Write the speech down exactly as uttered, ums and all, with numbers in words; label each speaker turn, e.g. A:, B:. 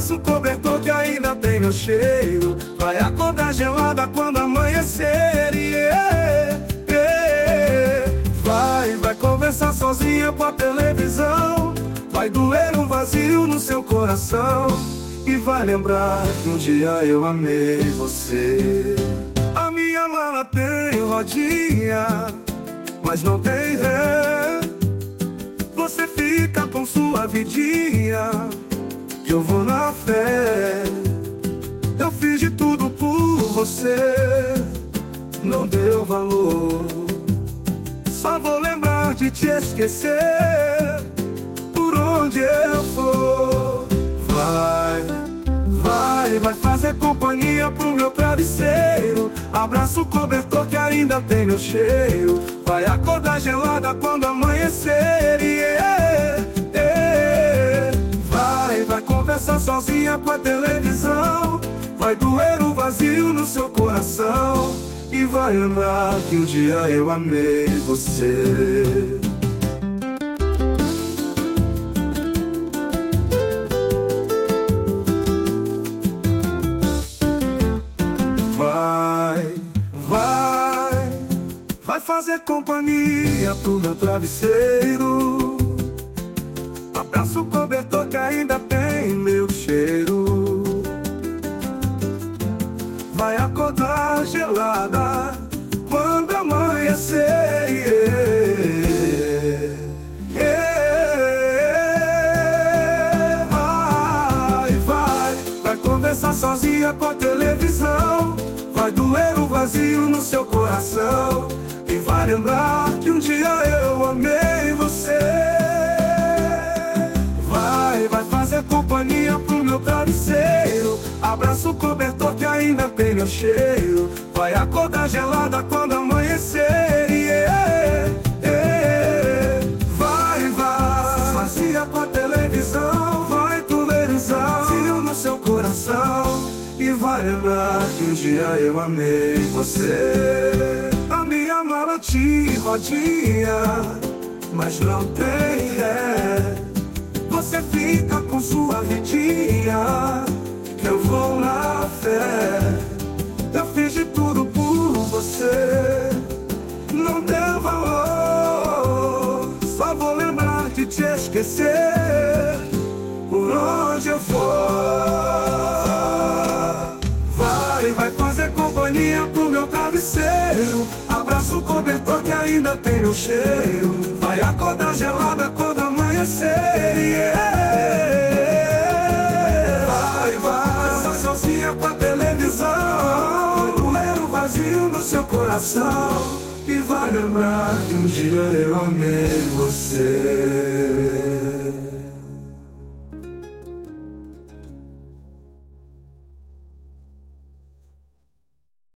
A: Abraça o cobertor que ainda tem meu cheiro. Vai acordar gelada quando amanhecer. Yeah, yeah. Vai, vai conversar sozinha com a televisão. Vai doer um vazio no seu coração. E vai lembrar que um dia eu amei você. A minha mala tem rodinha, mas não tem ré. Você fica com sua vidinha e eu vou na fé. Eu fiz de tudo por você, não deu valor. Só vou lembrar de te esquecer por onde eu for. Vai, vai, vai fazer companhia pro meu travesseiro. Abraça o cobertor que ainda tem meu cheiro. Vai acordar gelada quando amanhecer. Yeah, yeah. Vai, vai conversar sozinha com a televisão. Vai doer o vazio no seu coração. E vai lembrar que um dia eu amei você. Vai, vai, vai fazer companhia pro meu travesseiro. Abraça o cobertor que ainda tem meu cheiro. Vai acordar gelada quando amanhecer. Yeah, yeah. Vai, vai, vai conversar sozinha com a televisão. Vai doer o vazio no seu coração. E vai lembrar que um dia eu amei você. Vai, vai fazer companhia pro meu travesseiro. Abraça o cobertor que ainda tem meu cheiro. Vai acordar gelada quando amanhecer. Yeah, yeah. Vai, vai, vazia com a televisão. Vai tulerizar vazio no seu coração. E vai lembrar que um dia eu amei você. A minha mala tinha rodinha, mas não tem ré. Você fica com sua vidinha, eu vou na fé. Eu fiz de tudo por você, não deu valor. Só vou lembrar de te esquecer por onde eu for. Vai, vai fazer companhia pro meu travesseiro. Abraça o cobertor que ainda tem meu cheiro. Vai acordar gelada quando amanhecer. Yeah. Vai, vai, tá sozinha com a televisão. Doer o vazio no seu coração. E vai lembrar que um dia eu amei você.